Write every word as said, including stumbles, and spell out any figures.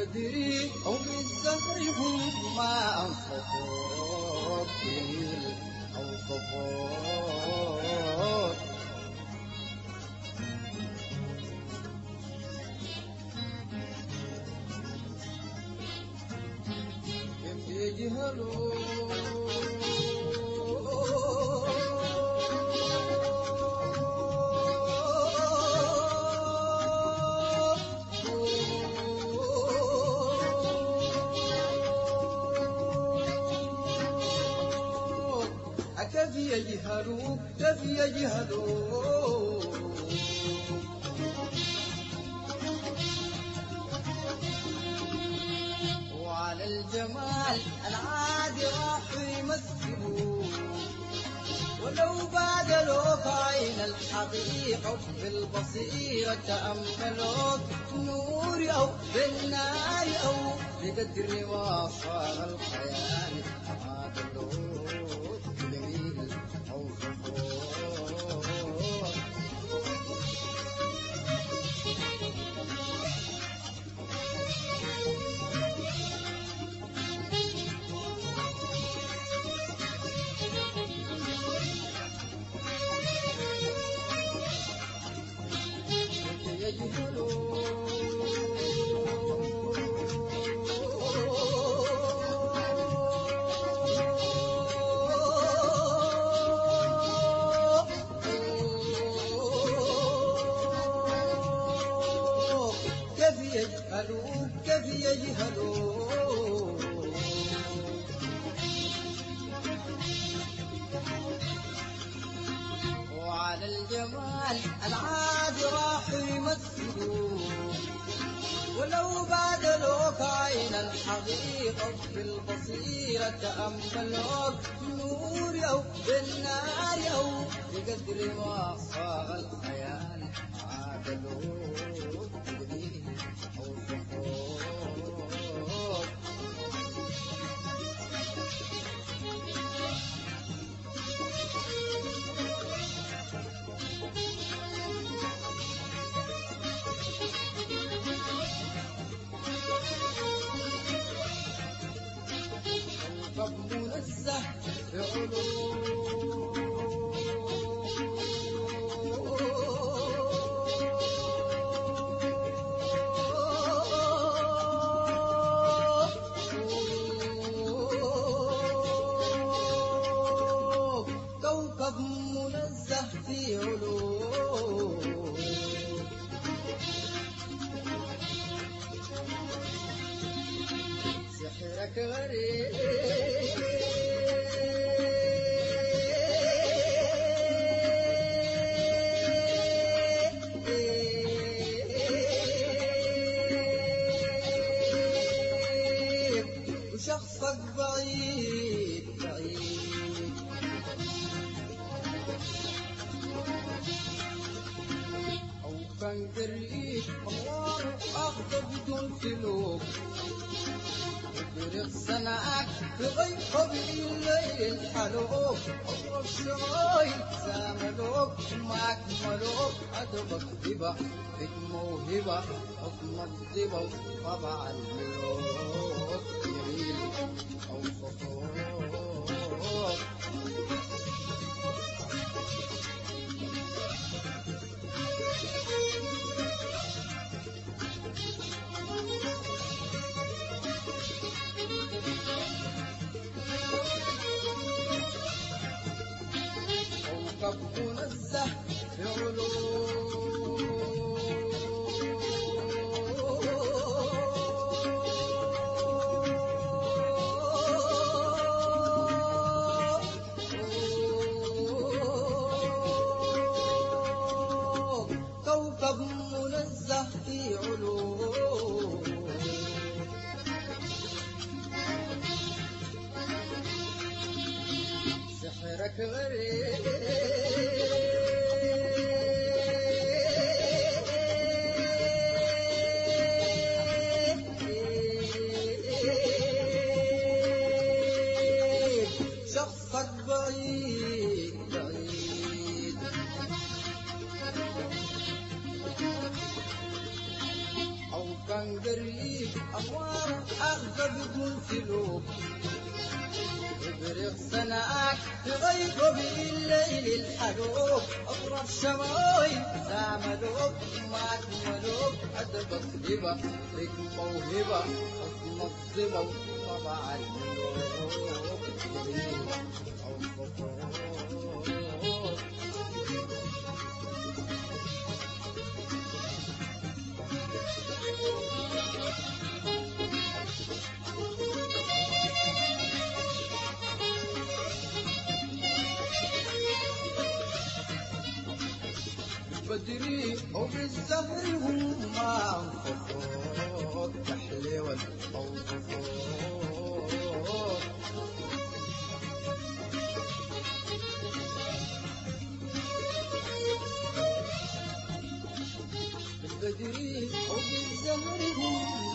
بدري أو من زهرهم ما أنصفوك جميل أوصفوك. كيف يجهلون كيف يجهلوا كيف يجهلوا وعلى الجمال العادي راح يمثلوا ولو بادلوك عين الحقيقة بالبصيرة تأملوك نور أو بالنار أو بقدر ما صار الخيال عادلوك جميل أوصفوك. يجهلوا كيف يجهلوا وعلى الجمال العادي راح يمثلوا ولو بادلوك عين الحقيقة بالبصيرة تأملوك نور أو بالنار أو بقدر ما صار الخيال عادلوك جميل أوصفوك. كوكب منزه بعلوم كوكب منزه في علوم سحرك غريب وشخصك بعيد بعيد أو كان قريب الله أخذ بدون سلوك بريق سناك بضيق بالليل الحلوك أول شوي ساملوك معك ملوك أدبك هبة فيك موهبة حكمك ذبة طبع الملوك جميل أوصفوك. كوكب منزه بعلوم كوكب منزه في علوم سحرك غريب شخصك بعيد بعيد أو كان قريب أنوار أخذ بدون سلوك ابرق سناك تغيب بالليل الحلوك أطرف شماي زعملوك ما تملوك أدبك هبة لك موهبة تنظمة طبع الملوك أو خطوك بدري وبالزهر هم انفخوك تحليوة أو فخوك بدري وبالزهر هم